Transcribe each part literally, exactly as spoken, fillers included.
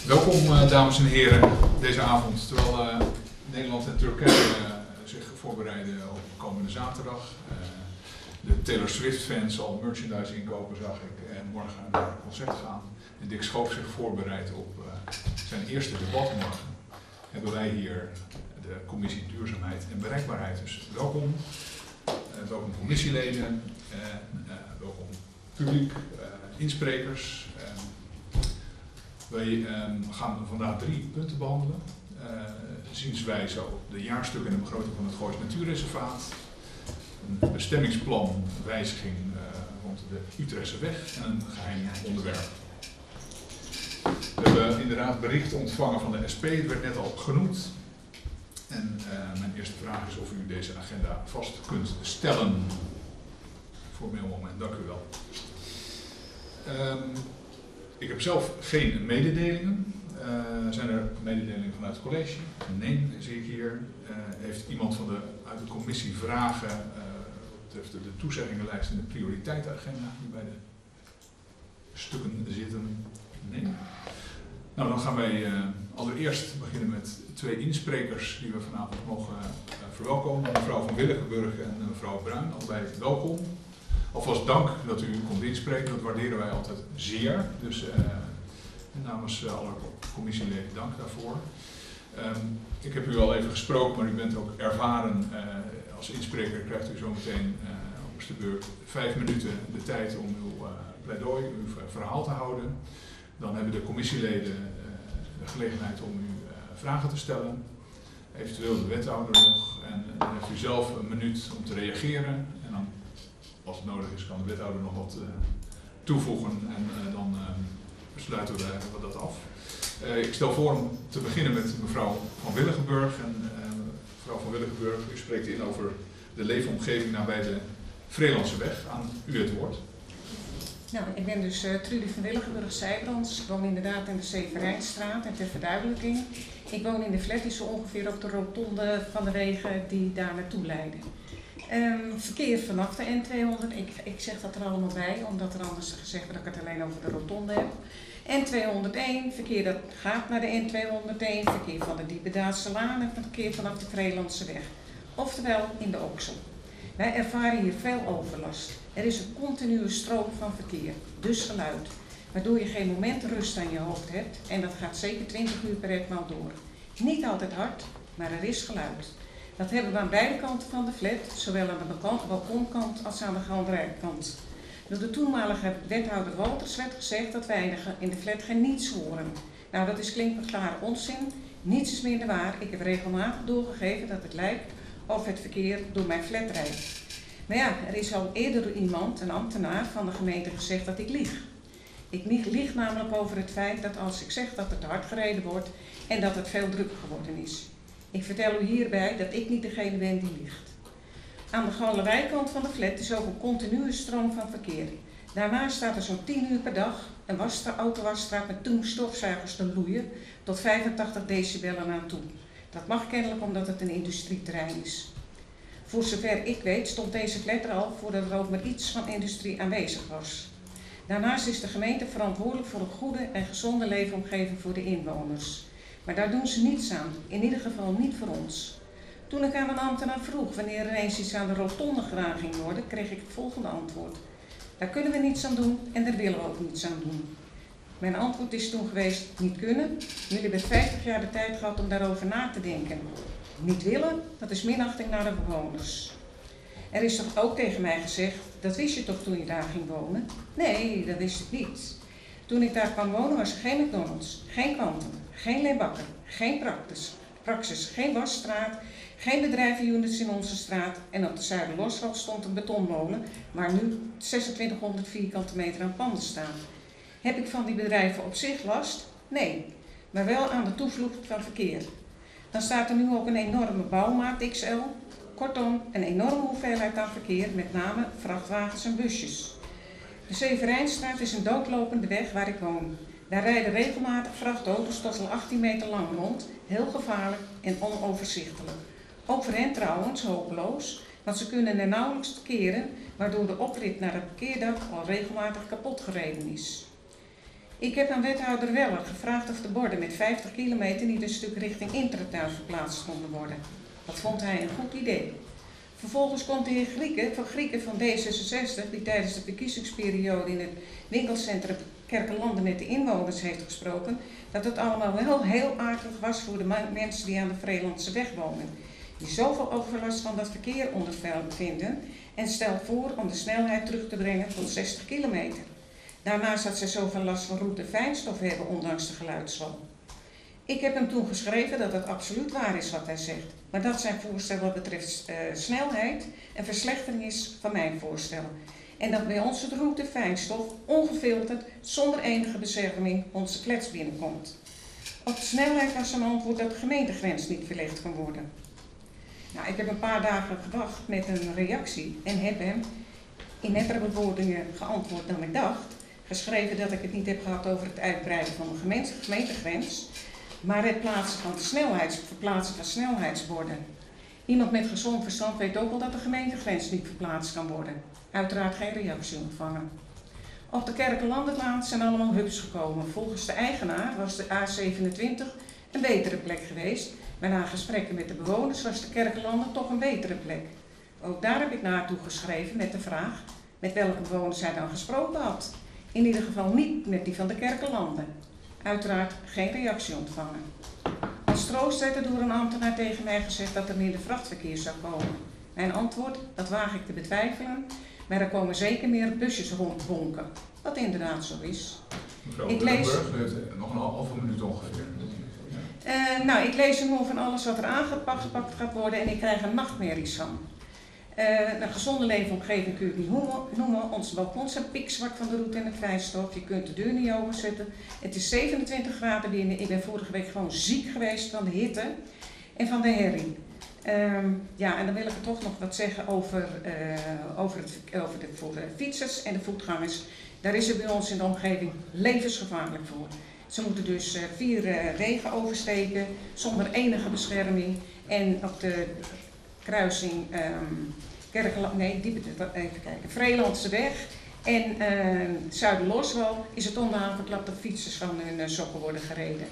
Welkom uh, dames en heren deze avond, terwijl uh, Nederland en Turkije uh, zich voorbereiden op komende zaterdag. Uh, de Taylor Swift fans al merchandise inkopen zag ik en morgen naar een concert gaan. En Dick Schoof zich voorbereidt op uh, zijn eerste debat morgen. Hebben wij hier de commissie Duurzaamheid en Bereikbaarheid. Dus welkom, uh, welkom commissieleden, en uh, welkom publiek, uh, insprekers. Uh, Wij uh, gaan vandaag drie punten behandelen. Uh, zienswijze op de jaarstukken en de begroting van het Goois Natuurreservaat. Een bestemmingsplan, wijziging uh, rond de Utrechtse weg en een geheim onderwerp. We hebben inderdaad bericht ontvangen van de S P, het werd net al genoemd. En uh, mijn eerste vraag is of u deze agenda vast kunt stellen. Formeel moment, dank u wel. Um, Ik heb zelf geen mededelingen. Uh, zijn er mededelingen vanuit het college? Nee, zie ik hier. Uh, heeft iemand van de, uit de commissie vragen uh, wat betreft de toezeggingenlijst en de prioriteitenagenda die bij de stukken zitten? Nee. Nou, dan gaan wij uh, allereerst beginnen met twee insprekers die we vanavond mogen uh, verwelkomen. Mevrouw van Willigenburg en mevrouw Bruin, allebei welkom. Alvast dank dat u komt inspreken, dat waarderen wij altijd zeer. Dus uh, namens uh, alle commissieleden dank daarvoor. Um, ik heb u al even gesproken, maar u bent ook ervaren. Uh, als inspreker krijgt u zometeen uh, op de beurt vijf minuten de tijd om uw uh, pleidooi, uw verhaal te houden. Dan hebben de commissieleden uh, de gelegenheid om u uh, vragen te stellen. Eventueel de wethouder nog. En uh, dan heeft u zelf een minuut om te reageren. En dan, als het nodig is, kan de wethouder nog wat uh, toevoegen en uh, dan uh, besluiten we, we dat af. Uh, ik stel voor om te beginnen met mevrouw van Willigenburg. En uh, mevrouw van Willigenburg, u spreekt in over de leefomgeving nabij de Vreelandseweg. Aan u het woord. Nou, ik ben dus uh, Trudy van Willigenburg-Zijbrands. Ik woon inderdaad in de Severijnstraat. En ter verduidelijking, ik woon in de flat die zo ongeveer op de rotonde van de wegen die daar naartoe leiden. Um, verkeer vanaf de N tweehonderd, ik, ik zeg dat er allemaal bij, omdat er anders gezegd wordt dat ik het alleen over de rotonde heb. N tweehonderdéén, verkeer dat gaat naar de N tweehonderdéén, verkeer van de Diependaadse Laan en verkeer vanaf de Vreelandseweg. Oftewel in de Oksel. Wij ervaren hier veel overlast. Er is een continue stroom van verkeer, dus geluid, waardoor je geen moment rust aan je hoofd hebt en dat gaat zeker twintig uur per etmaal door. Niet altijd hard, maar er is geluid. Dat hebben we aan beide kanten van de flat, zowel aan de balkonkant als aan de galerijkant. Door de toenmalige wethouder Walters werd gezegd dat wij in de flat geen niets horen. Nou, dat is klinkklare onzin. Niets is minder waar. Ik heb regelmatig doorgegeven dat het lijkt of het verkeer door mijn flat rijdt. Maar ja, er is al eerder door iemand, een ambtenaar van de gemeente, gezegd dat ik lieg. Ik lieg namelijk over het feit dat als ik zeg dat het te hard gereden wordt en dat het veel drukker geworden is. Ik vertel u hierbij dat ik niet degene ben die liegt. Aan de galerijkant van de flat is ook een continue stroom van verkeer. Daarnaast staat er zo'n tien uur per dag een autowasstraat met tien stofzuigers te loeien tot vijfentachtig decibellen aan toe. Dat mag kennelijk omdat het een industrieterrein is. Voor zover ik weet stond deze flat er al voordat er ook maar iets van industrie aanwezig was. Daarnaast is de gemeente verantwoordelijk voor een goede en gezonde leefomgeving voor de inwoners. Maar daar doen ze niets aan, in ieder geval niet voor ons. Toen ik aan een ambtenaar vroeg wanneer er eens iets aan de rotonde gedaan ging worden, kreeg ik het volgende antwoord. Daar kunnen we niets aan doen en daar willen we ook niets aan doen. Mijn antwoord is toen geweest, niet kunnen. Jullie hebben vijftig jaar de tijd gehad om daarover na te denken. Niet willen, dat is minachting naar de bewoners. Er is toch ook tegen mij gezegd, dat wist je toch toen je daar ging wonen? Nee, dat wist ik niet. Toen ik daar kwam wonen was er geen McDonald's, geen Quantum, geen Lebakker, geen Praxis, Praxis, geen wasstraat, geen bedrijvenunits in onze straat en op de Zuiderloshal stond een betonmolen waar nu zesentwintighonderd vierkante meter aan panden staan. Heb ik van die bedrijven op zich last? Nee, maar wel aan de toevloed van verkeer. Dan staat er nu ook een enorme bouwmaat X L, kortom een enorme hoeveelheid aan verkeer, met name vrachtwagens en busjes. De Severijnstraat is een doodlopende weg waar ik woon. Daar rijden regelmatig vrachtauto's tot wel achttien meter lang rond, heel gevaarlijk en onoverzichtelijk. Ook voor hen trouwens hopeloos, want ze kunnen er nauwelijks keren, waardoor de oprit naar het parkeerdak al regelmatig kapot gereden is. Ik heb aan wethouder Weller gevraagd of de borden met vijftig kilometer niet een stuk richting Intratuin verplaatst konden worden. Dat vond hij een goed idee. Vervolgens komt de heer Grieken van Grieken van D zesenzestig, die tijdens de verkiezingsperiode in het winkelcentrum Kerkelanden met de inwoners heeft gesproken, dat het allemaal wel heel akelig was voor de mensen die aan de Vreelandse weg wonen, die zoveel overlast van dat verkeer ondervinden, en stelt voor om de snelheid terug te brengen tot zestig kilometer. Daarnaast had zij zoveel last van roet en fijnstof hebben, ondanks de geluidswal. Ik heb hem toen geschreven dat het absoluut waar is wat hij zegt, maar dat zijn voorstel wat betreft uh, snelheid een verslechtering is van mijn voorstel. En dat bij ons het roet en fijnstof ongefilterd, zonder enige bescherming, onze klets binnenkomt. Op de snelheid was zijn antwoord dat de gemeentegrens niet verlegd kan worden. Nou, ik heb een paar dagen gewacht met een reactie en heb hem in nettere bewoordingen geantwoord dan ik dacht. Geschreven dat ik het niet heb gehad over het uitbreiden van de gemeente, gemeentegrens, maar het plaatsen van snelheids, verplaatsen van snelheidsborden. Iemand met gezond verstand weet ook wel dat de gemeentegrens niet verplaatst kan worden. Uiteraard geen reactie ontvangen. Op de Kerkenlandenlaan zijn allemaal hubs gekomen. Volgens de eigenaar was de A zevenentwintig een betere plek geweest, maar na gesprekken met de bewoners was de Kerkenlanden toch een betere plek. Ook daar heb ik naartoe geschreven met de vraag met welke bewoners hij dan gesproken had. In ieder geval niet met die van de Kerkenlanden. Uiteraard geen reactie ontvangen. Als troost werd er door een ambtenaar tegen mij gezegd dat er minder vrachtverkeer zou komen. Mijn antwoord, dat waag ik te betwijfelen, maar er komen zeker meer busjes rondbonken. Wat inderdaad zo is. Mevrouw ik lees... nog een halve minuut ongeveer. Uh, nou, ik lees er nog van alles wat er aangepakt gaat worden en ik krijg er nachtmerries van. Uh, een gezonde leefomgeving kun je niet noemen. Onze balkons zijn pikzwart van de roet en het fijnstof. Je kunt de deur niet openzetten. Het is zevenentwintig graden binnen. Ik ben vorige week gewoon ziek geweest van de hitte en van de herrie. Um, ja, en dan wil ik er toch nog wat zeggen over, uh, over, het, over de, voor de fietsers en de voetgangers. Daar is er bij ons in de omgeving levensgevaarlijk voor. Ze moeten dus uh, vier uh, wegen oversteken zonder enige bescherming en op de kruising um, Kerkeland, nee, die, even kijken, Vreelandse weg en uh, Zuiderloswal is het onaanverklapt dat fietsers van hun uh, sokken worden gereden.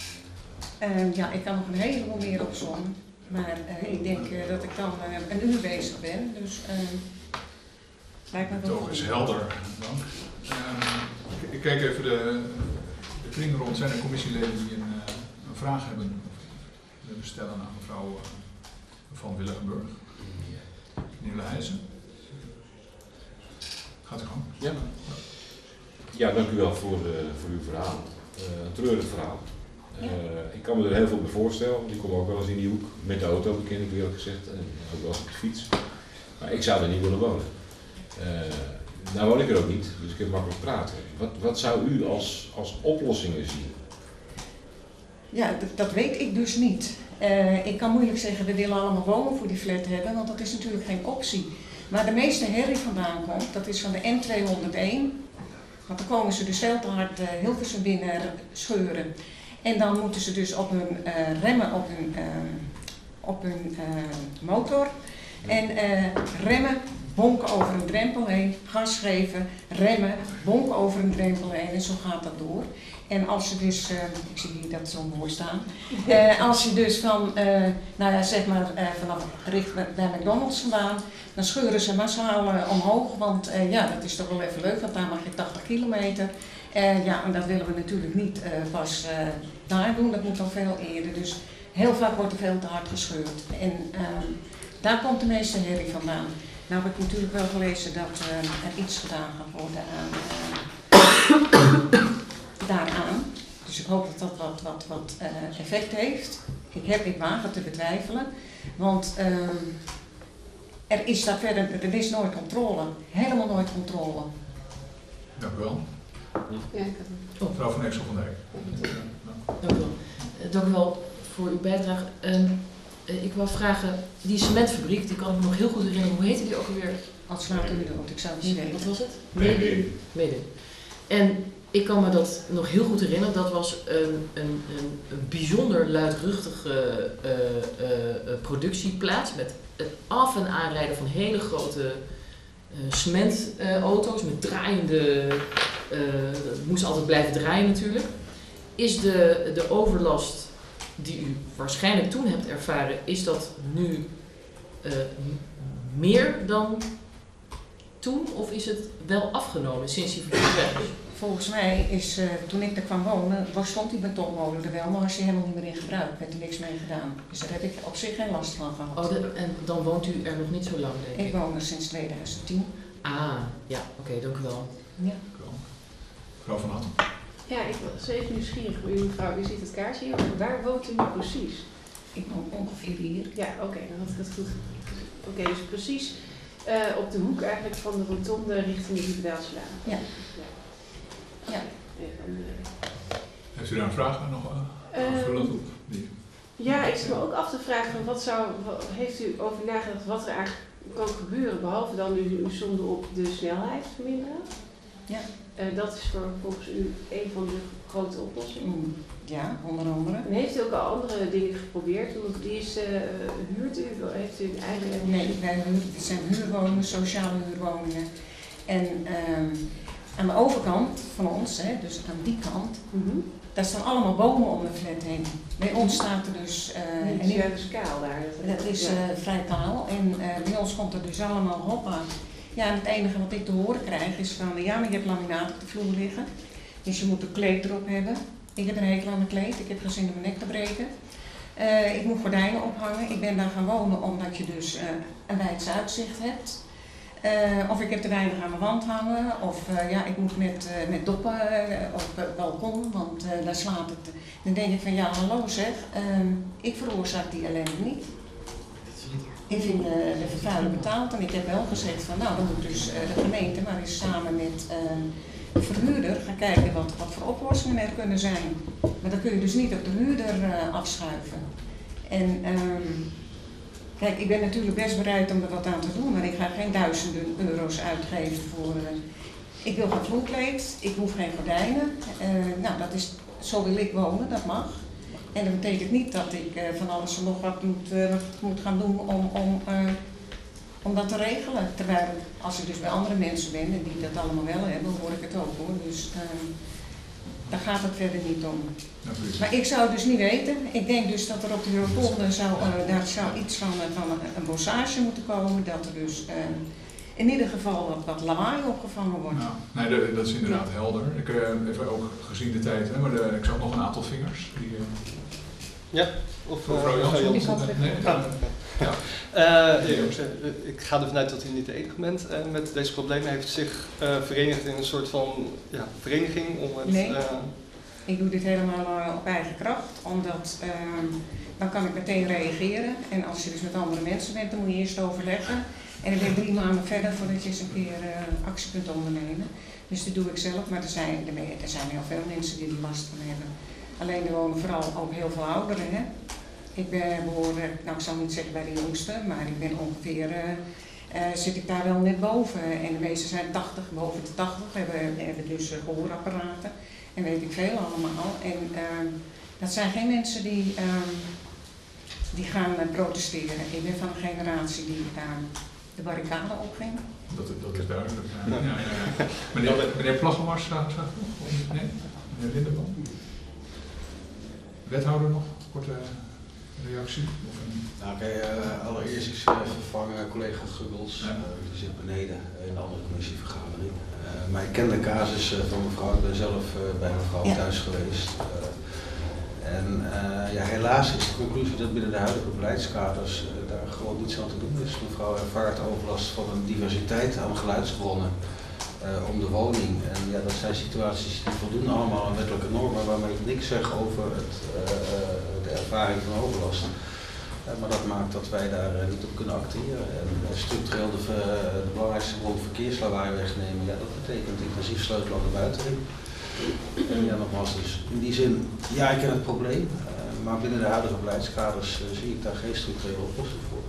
Uh, ja, ik kan nog een heleboel meer opzommen, maar uh, ik denk uh, dat ik dan uh, een uur bezig ben, dus uh, lijkt me wel goed. Het is helder, dank. Uh, ik, ik kijk even de, de kring rond. Zijn er commissieleden die een, uh, een vraag hebben willen stellen aan mevrouw uh, van Willigenburg? Meneer Leijzen. Gaat u gang. Ja. Ja, dank u wel voor, uh, voor uw verhaal. Uh, een treurig verhaal. Uh, ik kan me er heel veel bij voorstellen, want ik kom ook wel eens in die hoek met de auto, bekend ik eerlijk gezegd, en ook wel eens op de fiets. Maar ik zou er niet willen wonen. Uh, nou woon ik er ook niet, dus ik heb makkelijk praten. Wat, wat zou u als, als oplossingen zien? Ja, dat, dat weet ik dus niet. Uh, ik kan moeilijk zeggen, we willen allemaal wonen voor die flat hebben, want dat is natuurlijk geen optie. Maar de meeste herrie vandaan komt, dat is van de N tweehonderdéén. Want dan komen ze dus veel te hard uh, Hilversum binnen scheuren. En dan moeten ze dus op hun uh, remmen op hun, uh, op hun uh, motor. En uh, remmen, bonken over een drempel heen, gas geven, remmen, bonken over een drempel heen en zo gaat dat door. En als je dus, uh, ik zie hier dat zo mooi staan, uh, als je dus van, uh, nou ja, zeg maar uh, vanaf richt bij McDonald's vandaan, dan scheuren ze massaal uh, omhoog, want uh, ja, dat is toch wel even leuk, want daar mag je tachtig kilometer. Uh, ja, en dat willen we natuurlijk niet uh, pas uh, daar doen, dat moet dan veel eerder. Dus heel vaak wordt er veel te hard gescheurd. En uh, daar komt de meeste herrie vandaan. Nou heb ik natuurlijk wel gelezen dat uh, er iets gedaan gaat worden aan, uh, daaraan. Dus ik hoop dat dat wat, wat, wat uh, effect heeft. Ik heb ik wagen te betwijfelen, want uh, er is daar verder, er is nooit controle. Helemaal nooit controle. Dank u wel. Ja, ik had mevrouw van Exel van Dijk. Dank u wel. Dank u wel voor uw bijdrage. Um, ik wou vragen, die cementfabriek, die kan ik me nog heel goed herinneren. Hoe heette die ook alweer? Als laat u dood, ik zou het niet weten. Wat was het? Mede. Mede. En ik kan me dat nog heel goed herinneren. Dat was een, een, een, een bijzonder luidruchtige uh, uh, uh, productieplaats met het af- en aanrijden van hele grote uh, cementauto's uh, met draaiende, uh, het moest altijd blijven draaien natuurlijk. Is de, de overlast die u waarschijnlijk toen hebt ervaren, is dat nu uh, meer dan toen of is het wel afgenomen sinds die fabriek weg is? Volgens mij is, uh, toen ik er kwam wonen, was, stond die betonmolen er wel, maar was die helemaal niet meer in gebruik. Werd er niks mee gedaan. Dus daar heb ik op zich geen last van gehad. Oh, de, en dan woont u er nog niet zo lang, denk ik? Ik woon er sinds tweeduizend tien. Ah, ja, oké, okay, dank u wel. Ja. Mevrouw Van Hatten. Ja, ik was even nieuwsgierig voor u, mevrouw. U ziet het kaartje hier. Waar woont u nu precies? Ik woon ongeveer hier. Ja, oké, okay, dan had ik het goed. Oké, okay, dus precies uh, op de hoek eigenlijk van de rotonde richting de Liebedaalslaan. Ja. Ja. Ja. En, uh, Heeft u daar een vraag nog uh, aanvullend op? Die? Ja, ik zit me ook af te vragen, van wat zou, wat, heeft u over nagedacht wat er eigenlijk kan gebeuren, behalve dan u, u somde op de snelheid verminderen? Ja. Uh, dat is voor, volgens u een van de grote oplossingen. Mm, ja, onder andere. En heeft u ook al andere dingen geprobeerd? Die is, uh, huurt u? Heeft u een eigen... Nee, wij huur, het zijn huurwoningen, sociale huurwoningen. En um, aan de overkant van ons, hè, dus aan die kant, mm-hmm. daar staan allemaal bomen om de flat heen. Bij ons staat er dus... Uh, en die is kaal daar. Dat, dat is uh, vrij kaal. En uh, bij ons komt er dus allemaal hoppa. Ja, en het enige wat ik te horen krijg is van, ja, maar je hebt laminaat op de vloer liggen. Dus je moet een kleed erop hebben. Ik heb een hekel aan een kleed, ik heb geen zin om mijn nek te breken. Uh, ik moet gordijnen ophangen. Ik ben daar gaan wonen omdat je dus uh, een wijd uitzicht hebt. Uh, of ik heb te weinig aan mijn wand hangen. Of uh, ja, ik moet met, uh, met doppen uh, op het balkon, want uh, daar slaat het. Dan denk ik van, ja, hallo zeg, uh, ik veroorzaak die ellende niet. Ik vind uh, de vervuiler betaald en ik heb wel gezegd van, nou, dan moet dus uh, de gemeente maar eens samen met uh, de verhuurder gaan kijken wat, wat voor oplossingen er kunnen zijn. Maar dan kun je dus niet op de huurder uh, afschuiven. En um, kijk, ik ben natuurlijk best bereid om er wat aan te doen, maar ik ga geen duizenden euro's uitgeven voor... Uh, ik wil geen vloerkleed, ik hoef geen gordijnen. Uh, nou, dat is, zo wil ik wonen, dat mag. En dat betekent niet dat ik uh, van alles en nog wat moet, uh, moet gaan doen om, om, uh, om dat te regelen. Terwijl als ik dus bij andere mensen ben en die dat allemaal wel hebben, dan hoor ik het ook hoor. Dus uh, daar gaat het verder niet om. Ja, maar ik zou het dus niet weten. Ik denk dus dat er op de rotonde zou, uh, daar zou iets van, uh, van een, een bossage moeten komen. Dat er dus uh, in ieder geval wat, wat lawaai opgevangen wordt. Nou, nee, de, dat is inderdaad ja. helder. Ik heb uh, even ook gezien de tijd, hè, maar de, ik zag nog een aantal vingers. Die, uh, ja, of mevrouw uh, Jansen. Nee, ja. Ja. Uh, ja, ik ga ervan uit dat u niet de enige bent uh, met deze problemen. Heeft zich uh, verenigd in een soort van ja, vereniging om het... Nee, uh, ik doe dit helemaal uh, op eigen kracht, omdat uh, dan kan ik meteen reageren. En als je dus met andere mensen bent, dan moet je eerst overleggen. En ik ben drie maanden verder voordat je eens een keer uh, actie kunt ondernemen. Dus dat doe ik zelf, maar er zijn, er zijn heel veel mensen die er last van hebben. Alleen er wonen vooral ook heel veel ouderen. Hè? Ik ben behoorlijk, nou ik zal niet zeggen bij de jongste, maar ik ben ongeveer, uh, uh, zit ik daar wel net boven. En de meeste zijn tachtig, boven de tachtig, hebben, hebben dus uh, gehoorapparaten en weet ik veel allemaal. En uh, dat zijn geen mensen die, uh, die gaan uh, protesteren. Ik ben van een generatie die uh, de barricade opging. Dat, dat is duidelijk. Ja. Ja, ja, ja. Meneer, meneer Plaggemars, staat er nog? Nee? Meneer Lindeman? Wethouder nog? Korte reactie? Of een... Nou, oké, okay, uh, allereerst is uh, vervangen collega Guggels, ja. uh, die zit beneden in de andere commissievergadering. Uh, maar ik ken de casus uh, van mevrouw, ik ben zelf uh, bij mevrouw ja. thuis geweest. Uh, en uh, ja, helaas is de conclusie dat binnen de huidige beleidskaders uh, daar gewoon niets aan te doen is. Mevrouw ervaart overlast van een diversiteit aan geluidsbronnen uh, om de woning. En ja, dat zijn situaties die voldoen allemaal aan wettelijke normen waarmee ik niks zeg over het, uh, de ervaring van overlast. Uh, maar dat maakt dat wij daar uh, niet op kunnen acteren. En uh, structureel de, uh, de belangrijkste bron verkeerslawaai wegnemen, ja, dat betekent intensief sleutelen aan de buitenring. En ja, nogmaals, dus in die zin, ja, ik ken het probleem, uh, maar binnen de huidige beleidskaders uh, zie ik daar geen structurele oplossing voor.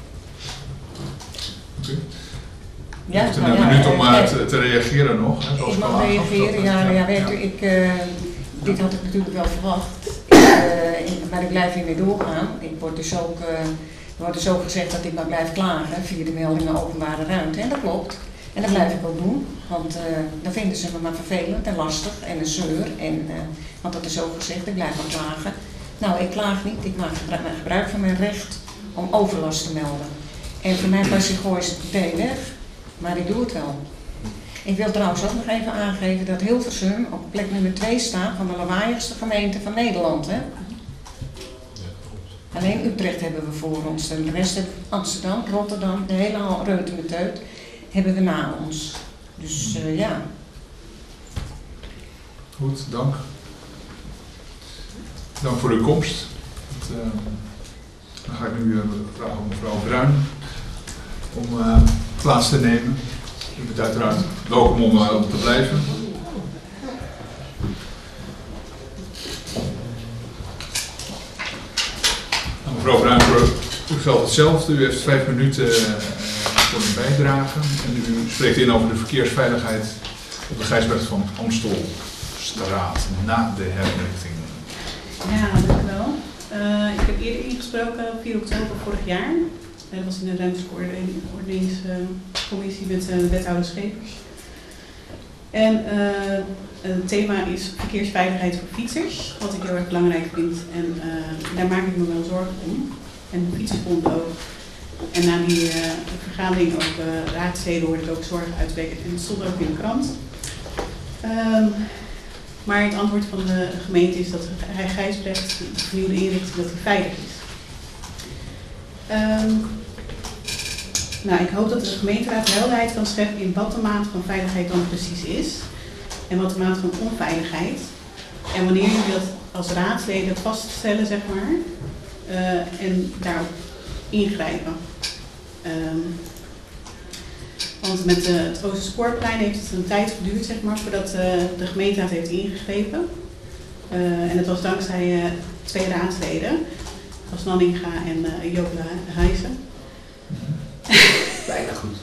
Okay. Ja, je hebt nou een ja, minuut om uh, uh, te, te reageren nog. Hè, ik mag reageren, ja, ja, ja, weet u, ik, uh, dit had ik natuurlijk wel verwacht, uh, in, maar ik blijf hiermee doorgaan. Ik word dus ook uh, Er wordt dus ook gezegd dat ik maar blijf klagen via de meldingen openbare ruimte. En dat klopt. En dat blijf ik ook doen. Want uh, dan vinden ze me maar vervelend en lastig en een zeur. En, uh, want dat is ook gezegd, ik blijf maar klagen. Nou, ik klaag niet. Ik maak gebruik, gebruik van mijn recht om overlast te melden. En voor mij pas gooi is het meteen weg. Maar ik doe het wel. Ik wil trouwens ook nog even aangeven dat Hilversum op plek nummer twee staat van de lawaaiigste gemeente van Nederland. Hè? Alleen Utrecht hebben we voor ons. En de rest hebben Amsterdam, Rotterdam, de hele Reutemeteut hebben we na ons. Dus uh, ja. Goed, dank. Dank voor uw komst. Het, uh, dan ga ik nu uh, vragen aan mevrouw Bruin om uh, plaats te nemen. U bent uiteraard welkom om uh, te blijven. Nou, mevrouw Bruin, voor u geldt hetzelfde. U heeft vijf minuten uh, voor een bijdrage. En u spreekt in over de verkeersveiligheid op de Gijsbrecht van Amstelstraat na de herrichting. Ja, dank u wel. Uh, ik heb eerder ingesproken op vier oktober vorig jaar. Dat was in de ruimteordeningscommissie met uh, de wethouder Schepers. En uh, het thema is verkeersveiligheid voor fietsers, wat ik heel erg belangrijk vind. En uh, daar maak ik me wel zorgen om. En de fietsersbond ook. En na die uh, vergadering ook uh, raadsleden hoorde ik ook zorgen uitspreken. En dat stond ook in de krant. Um, maar het antwoord van de gemeente is dat Gijsbrecht, de vernieuwde inrichting, dat die veilig is. Um, nou, ik hoop dat de gemeenteraad helderheid kan scheppen in wat de maat van veiligheid dan precies is. En wat de maat van onveiligheid. En wanneer jullie dat als raadsleden vaststellen, zeg maar. Uh, en daarop ingrijpen. Um, want met uh, het Oosterspoorplein heeft het een tijd geduurd, zeg maar, voordat uh, de gemeenteraad heeft ingegrepen. Uh, en het was dankzij uh, twee raadsleden. Als Nanninga en uh, Joop Heijzen. Bijna goed.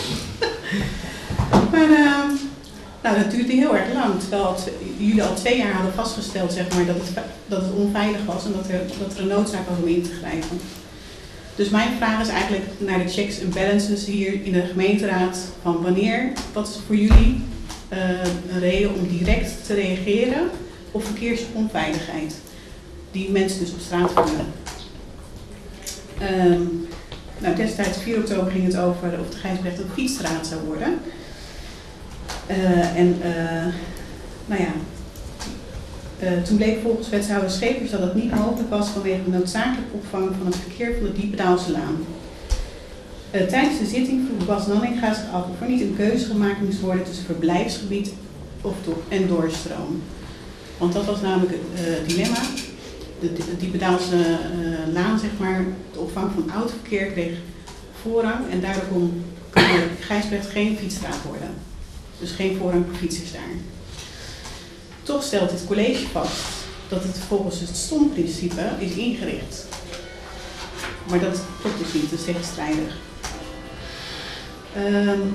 maar uh, nou, dat duurde heel erg lang. Terwijl al jullie al twee jaar hadden vastgesteld, zeg maar, dat, het, dat het onveilig was en dat er, dat er een noodzaak was om in te grijpen. Dus mijn vraag is eigenlijk naar de checks en balances hier in de gemeenteraad. Van wanneer, wat is voor jullie uh, een reden om direct te reageren op verkeersonveiligheid? Die mensen dus op straat voeren. Um, nou, destijds vier oktober ging het over of de Gijsbrecht een fietsstraat zou worden. Uh, en uh, nou ja, uh, toen bleek volgens wethouder Schepers dat het niet mogelijk was vanwege de noodzakelijke opvang van het verkeer van de Diependaalselaan. Uh, tijdens de zitting vroeg Bas Nanninga zich af of er niet een keuze gemaakt moest worden tussen verblijfsgebied of do- en doorstroom. Want dat was namelijk het uh, dilemma. De, de Diependaalse uh, laan, zeg maar, de opvang van oud verkeer kreeg voorrang en daardoor kon Gijsbrecht geen fietsstraat worden. Dus geen voorrang voor fietsers daar. Toch stelt het college vast dat het volgens het stomprincipe is ingericht. Maar dat klopt dus niet, dat is tegenstrijdig. Um,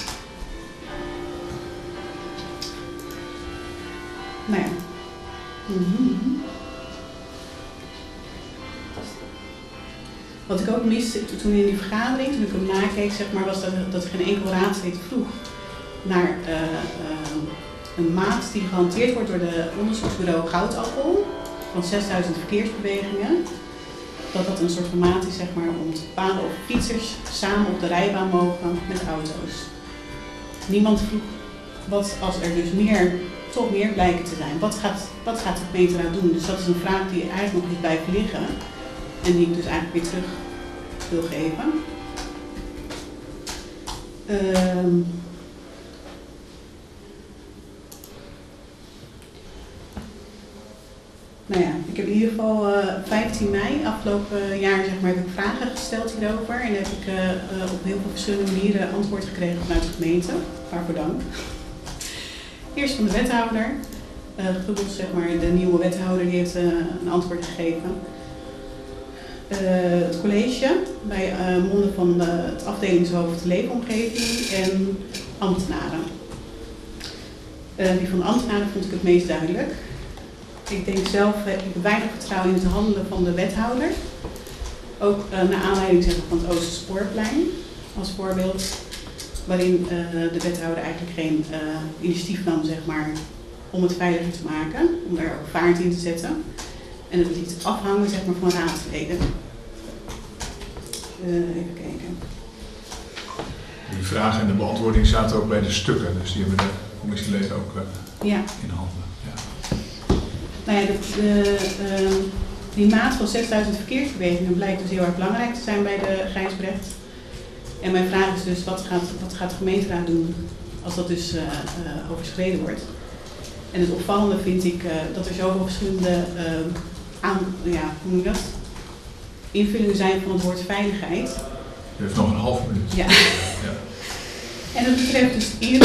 nou ja. Mm-hmm. Wat ik ook miste toen in die vergadering, toen ik hem nakeek, zeg maar, was dat, dat er geen enkel raadslid vroeg naar uh, uh, een maat die gehanteerd wordt door de onderzoeksbureau Goudapel van zesduizend verkeersbewegingen. Dat dat een soort van maat is, zeg maar, om te bepalen of fietsers samen op de rijbaan mogen met auto's. Niemand vroeg wat als er dus meer, toch meer blijken te zijn. Wat gaat, wat gaat de gemeenteraad doen? Dus dat is een vraag die eigenlijk nog is blijven liggen. En die ik dus eigenlijk weer terug wil geven. Um, nou ja, ik heb in ieder geval uh, vijftien mei afgelopen jaar, zeg maar, heb ik vragen gesteld hierover. En heb ik uh, uh, op heel veel verschillende manieren antwoord gekregen vanuit de gemeente. Waarvoor dank. Eerst van de wethouder. Uh, Gubbels, zeg maar, de nieuwe wethouder, die heeft uh, een antwoord gegeven. Uh, het college, bij uh, monden van uh, het afdelingshoofd leefomgeving en ambtenaren. Uh, die van de ambtenaren vond ik het meest duidelijk. Ik denk zelf, heb ik weinig vertrouwen in het handelen van de wethouder. Ook uh, naar aanleiding zeg maar, van het Oosterspoorplein als voorbeeld. Waarin uh, de wethouder eigenlijk geen uh, initiatief nam zeg maar, om het veiliger te maken. Om daar ook vaart in te zetten. En het liet afhangen zeg maar, van raadsleden. Uh, even kijken. Die vragen en de beantwoording zaten ook bij de stukken, dus die hebben de commissieleden ook uh, ja. in handen. Ja. Nou ja, de, de, uh, die maat van zesduizend verkeersbewegingen blijkt dus heel erg belangrijk te zijn bij de Gijsbrecht. En mijn vraag is dus, wat gaat, wat gaat de gemeenteraad doen als dat dus uh, uh, overschreden wordt? En het opvallende vind ik uh, dat er zoveel verschillende uh, aan, ja, hoe noem je dat? invullingen zijn van het woord veiligheid. U heeft nog een half minuut. Ja. ja. En dat betreft dus eerder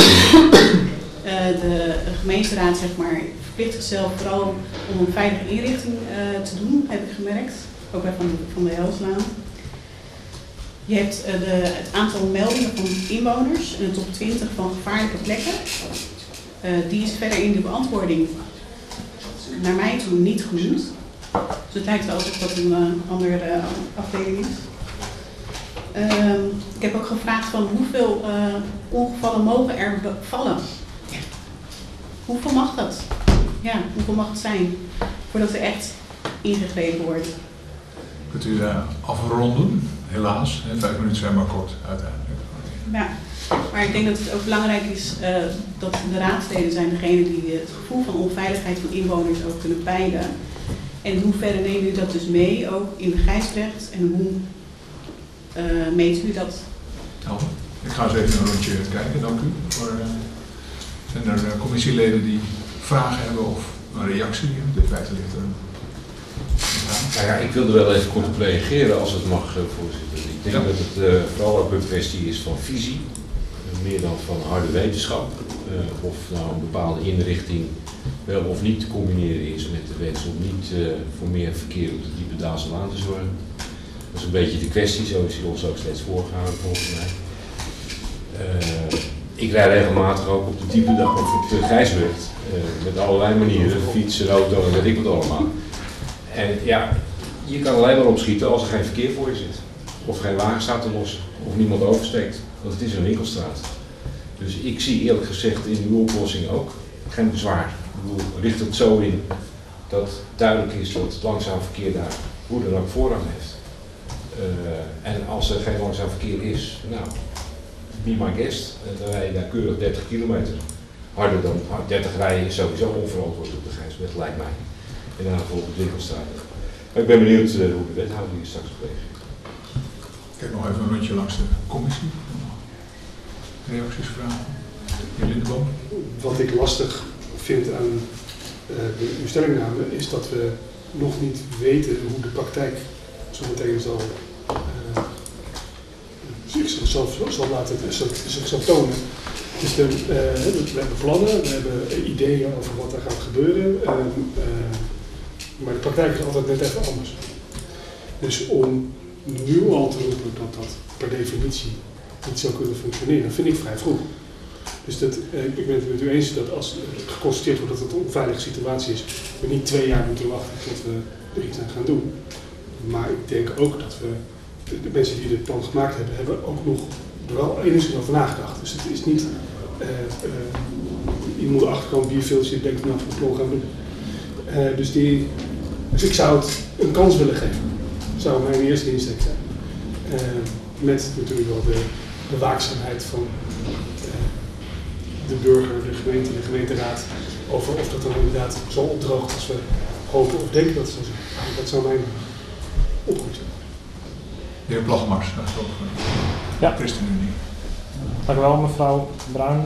uh, de gemeenteraad zeg maar, verplicht zichzelf vooral om een veilige inrichting uh, te doen, heb ik gemerkt. Ook bij Van de, van de Helslaan. Je hebt uh, de, het aantal meldingen van inwoners en de top twintig van gevaarlijke plekken. Uh, die is verder in de beantwoording naar mij toe niet genoemd. Dus het lijkt wel alsof dat een uh, andere uh, afdeling is. Uh, ik heb ook gevraagd van hoeveel uh, ongevallen mogen er vallen. Hoeveel mag dat? Ja, hoeveel mag het zijn voordat er echt ingegrepen wordt? Kunt u uh, afronden? Helaas, hè, vijf minuten zijn maar kort uiteindelijk. Ja, maar ik denk dat het ook belangrijk is uh, dat de raadsleden zijn degene die het gevoel van onveiligheid van inwoners ook kunnen peilen. En in hoeverre neemt u dat dus mee, ook in de Gijsbrecht? En hoe uh, meet u dat? Helder. Ik ga eens even een rondje kijken, dank u. Voor, uh, zijn er uh, commissieleden die vragen hebben of een reactie? De feite ligt er. Nou ja, ik wilde wel even kort op reageren als het mag, voorzitter. Ik denk ja. dat het uh, vooral ook een kwestie is van visie, uh, meer dan van harde wetenschap. Uh, of nou een bepaalde inrichting wel of niet te combineren is met de wens om niet uh, voor meer verkeer op de Diepe Daalselaan te zorgen. Dat is een beetje de kwestie, zo is hij ons ook steeds voorgegaan volgens mij. Uh, ik rijd regelmatig ook op de Diepe Daal of op de Gijsbrecht, uh, met allerlei manieren, fietsen, auto en weet ik wat allemaal. En ja, je kan alleen maar opschieten als er geen verkeer voor je zit. Of geen wagen staat te lossen. Of niemand oversteekt. Want het is een winkelstraat. Dus ik zie eerlijk gezegd in uw oplossing ook geen bezwaar. Ik bedoel, richt het zo in dat duidelijk is dat het langzaam verkeer daar hoe dan ook voorrang heeft. Uh, en als er geen langzaam verkeer is, nou, be my guest. Uh, dan rij je daar keurig dertig kilometer. Harder dan dertig rijden is sowieso onverantwoord op de Gijsbrecht, lijkt mij. En dan bijvoorbeeld de winkelstraat. Maar ik ben benieuwd uh, hoe de wethouder hier straks op reageert. Ik heb nog even een rondje langs de commissie. Reacties, vragen? Heer Lindeboom? Wat ik lastig vind aan uh, de, uw stellingname is dat we nog niet weten hoe de praktijk zo meteen zal, uh, zichzelf zal laten zichzelf tonen. Dus de, uh, we hebben plannen, we hebben ideeën over wat er gaat gebeuren. Uh, uh, Maar de praktijk is altijd net even anders. Dus om nu al te roepen dat dat per definitie niet zou kunnen functioneren, vind ik vrij vroeg. Dus dat, eh, ik ben het met u eens dat als geconstateerd wordt dat het een onveilige situatie is, we niet twee jaar moeten wachten tot we er iets aan gaan doen. Maar ik denk ook dat we, de, de mensen die dit plan gemaakt hebben, hebben ook nog er wel enigszins over nagedacht. Dus het is niet, uh, uh, je moet achterkomen wie veel zit, denkt nou van het plan gaan doen. Uh, dus, die, dus ik zou het een kans willen geven. Dat zou mijn eerste insteek zijn. Uh, met natuurlijk wel de, de waakzaamheid van uh, de burger, de gemeente, de gemeenteraad. Over of dat dan inderdaad zo opdroogt als we hopen of denken dat het zou zijn. Dat zou mijn oproep zijn. De heer Plasmars, dat is ook ja. ChristenUnie. Dank u wel, mevrouw Bruin.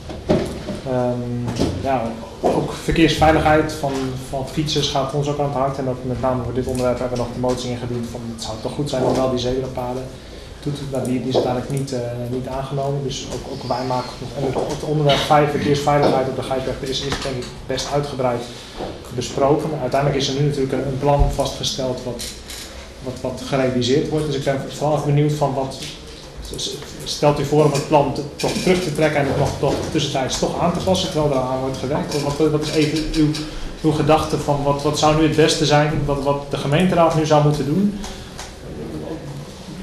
Um, ja, ook verkeersveiligheid van, van fietsers gaat ons ook aan het hart. En ook met name voor dit onderwerp hebben we nog de motie ingediend van het zou toch goed zijn om wel die zebrapaden doet. Nou, die, die is uiteindelijk niet, uh, niet aangenomen. Dus ook, ook wij maken nog. En het onderwerp vijf, verkeersveiligheid op de Gijsbrecht is, is denk ik best uitgebreid besproken. Uiteindelijk is er nu natuurlijk een, een plan vastgesteld wat, wat, wat gerealiseerd wordt. Dus ik ben vooral benieuwd van wat. Stelt u voor om het plan te, toch terug te trekken en het nog toch tussentijds toch aan te passen terwijl er aan wordt gewerkt? Wat, wat is even uw, uw gedachte van wat, wat zou nu het beste zijn, wat, wat de gemeenteraad nu zou moeten doen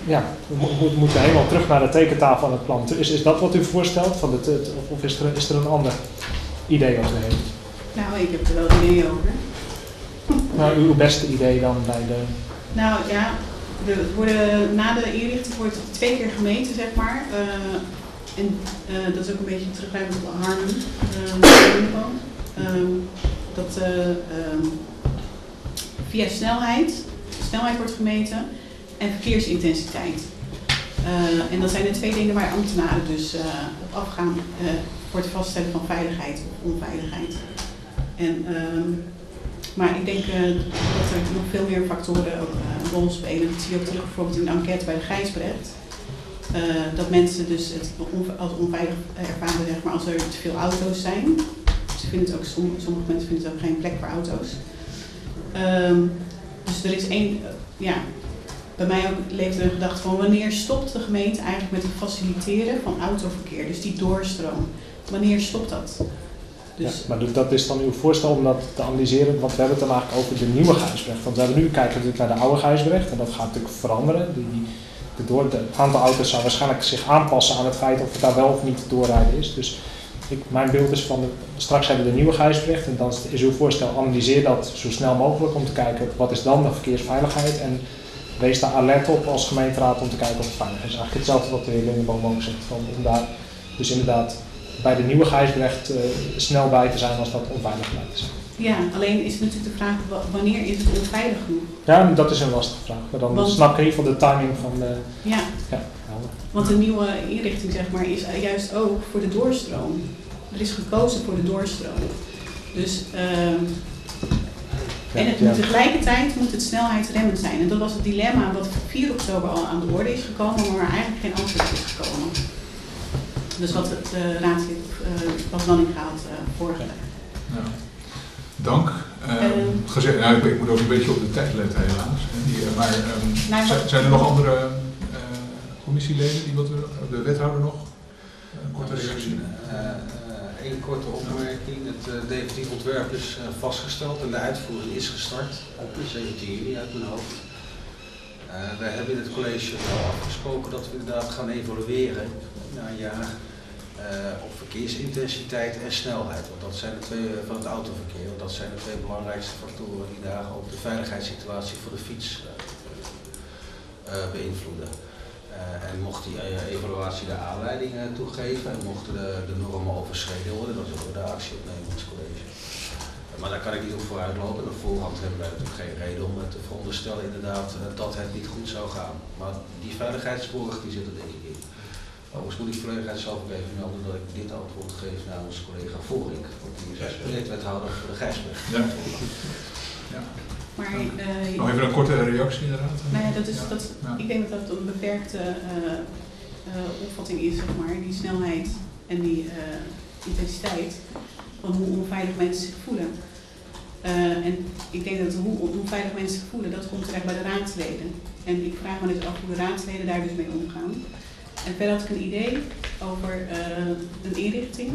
ja, we mo- moeten helemaal terug naar de tekentafel aan het plan. Is, is dat wat u voorstelt? Van het, het, of of is, er, is er een ander idee wat u heeft? Nou, ik heb er wel ideeën over. Nou, uw beste idee dan bij de... Nou ja, de, worden, na de inrichting wordt het twee keer gemeten, zeg maar. Uh, en uh, dat is ook een beetje teruggrijpend op Harlem. Uh, um, dat uh, um, via snelheid, snelheid wordt gemeten en verkeersintensiteit. Uh, en dat zijn de twee dingen waar ambtenaren dus uh, op afgaan uh, voor het vaststellen van veiligheid of onveiligheid. En, um, maar ik denk uh, dat er nog veel meer factoren ook uh, een rol spelen. Dat zie je ook terug bijvoorbeeld in de enquête bij de Gijsbrecht. Uh, dat mensen dus het als onveilig ervaren, zeg maar, als er te veel auto's zijn. Ze vinden het ook, sommige mensen vinden het ook geen plek voor auto's. Um, dus er is één, uh, ja, bij mij ook leefde een gedachte van wanneer stopt de gemeente eigenlijk met het faciliteren van autoverkeer, dus die doorstroom. Wanneer stopt dat? Dus ja, maar dat is dan uw voorstel om dat te analyseren, want we hebben het dan eigenlijk over de nieuwe Gijsbrecht. Want we hebben nu kijken natuurlijk naar de oude Gijsbrecht en dat gaat natuurlijk veranderen. Die, die, de door, het aantal auto's zou waarschijnlijk zich aanpassen aan het feit of het daar wel of niet doorrijden is. Dus ik, mijn beeld is van, de, straks hebben we de nieuwe Gijsbrecht en dan is uw voorstel, analyseer dat zo snel mogelijk om te kijken wat is dan de verkeersveiligheid en wees daar alert op als gemeenteraad om te kijken of het veilig is. Eigenlijk hetzelfde wat de heer Lindeboom ook zegt, van, om daar dus inderdaad bij de nieuwe Gijsbrecht uh, snel bij te zijn als dat onveilig blijkt te zijn. Ja, alleen is het natuurlijk de vraag, wanneer is het onveilig genoeg? Ja, dat is een lastige vraag. Maar dan want, snap ik in ieder geval de timing van de... Ja, ja want de nieuwe inrichting, zeg maar, is juist ook voor de doorstroom. Er is gekozen voor de doorstroom. Dus, uh, ja, en het moet ja. tegelijkertijd moet het snelheidsremmend zijn. En dat was het dilemma wat vier oktober al aan de orde is gekomen, maar waar eigenlijk geen antwoord is gekomen. Dus wat het uh, raadslid uh, Bas Lanninga had uh, voorgelegd. Ja. Dank. Uh, uh, gezegd, nou, ik, ik moet ook een beetje op de tijd letten helaas. Die, uh, maar um, nou, zijn, zijn er nog andere uh, commissieleden die wat de wethouder nog? Een korte reactie. Eén uh, uh, korte opmerking. Het uh, definitief ontwerp is uh, vastgesteld en de uitvoering is gestart op zeventien juni uit mijn hoofd. Uh, we hebben in het college wel afgesproken dat we inderdaad gaan evalueren na een jaar uh, op verkeersintensiteit en snelheid. Want dat zijn de twee uh, van het autoverkeer. Want dat zijn de twee belangrijkste factoren die daar ook de veiligheidssituatie voor de fiets uh, uh, beïnvloeden. Uh, en mocht die uh, evaluatie de aanleiding uh, toegeven en mochten de, de normen overschreden worden, dan zullen we daar actie op nemen als college. Maar daar kan ik niet op vooruitlopen. Op voorhand hebben wij natuurlijk geen reden om te veronderstellen inderdaad dat het niet goed zou gaan. Maar die veiligheidsborg die zit er denk ik in. Overigens moet ik volledig zelf ook even melden dat ik dit antwoord geef namens collega Vorik. Want die is projectwethouder voor de Gijsbrecht. Ja. Ja. Maar, uh, Nog even een korte reactie inderdaad. Nou ja, dat is, ja. dat, ja. Ik denk dat dat een beperkte uh, uh, opvatting is, zeg maar. Die snelheid en die uh, intensiteit van hoe onveilig mensen zich voelen. Uh, en ik denk dat hoe onveilig mensen zich voelen, dat komt terecht bij de raadsleden. En ik vraag me dus af hoe de raadsleden daar dus mee omgaan. En verder had ik een idee over uh, een inrichting.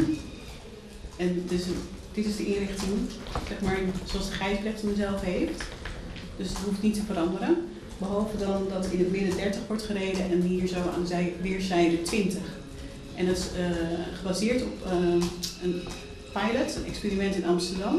En dus een, dit is de inrichting, zeg maar, zoals de Gijsbrecht hem zelf heeft. Dus het hoeft niet te veranderen. Behalve dan dat in het midden dertig wordt gereden en hier zo aan de weerszijde twintig. En dat is uh, gebaseerd op uh, een pilot, een experiment in Amsterdam.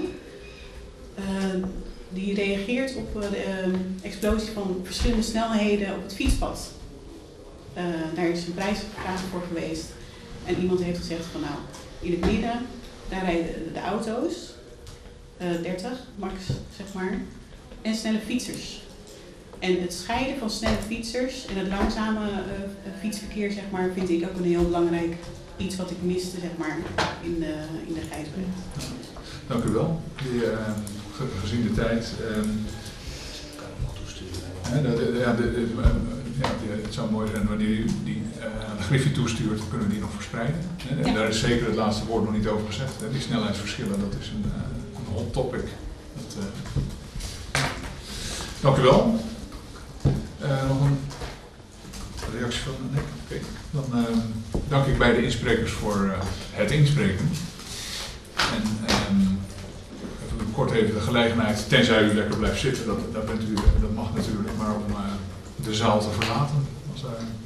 Uh, die reageert op uh, de uh, explosie van verschillende snelheden op het fietspad. Uh, daar is een prijsvraag voor geweest. En iemand heeft gezegd van nou, in het midden, daar rijden de auto's, uh, dertig max zeg maar, en snelle fietsers. En het scheiden van snelle fietsers en het langzame uh, fietsverkeer zeg maar, vind ik ook een heel belangrijk iets wat ik miste zeg maar, in de, in de Gijsbrecht. Dank u wel. Die, uh, gezien de tijd. Um, ja, de, de, ja, de, de, ja, de, het zou mooi zijn wanneer u die uh, aan de Griffie toestuurt, dan kunnen we die nog verspreiden. En, en ja. Daar is zeker het laatste woord nog niet over gezegd. Hè. Die snelheidsverschillen, dat is een, uh, een hot topic. Dat, uh, dank u wel. Uh, nog een reactie van Nick? Oké. Okay. Dan uh, dank ik beide insprekers voor uh, het inspreken. En um, even kort even de gelegenheid, tenzij u lekker blijft zitten, dat, dat, bent u, dat mag natuurlijk, maar om uh, de zaal te verlaten. Als daar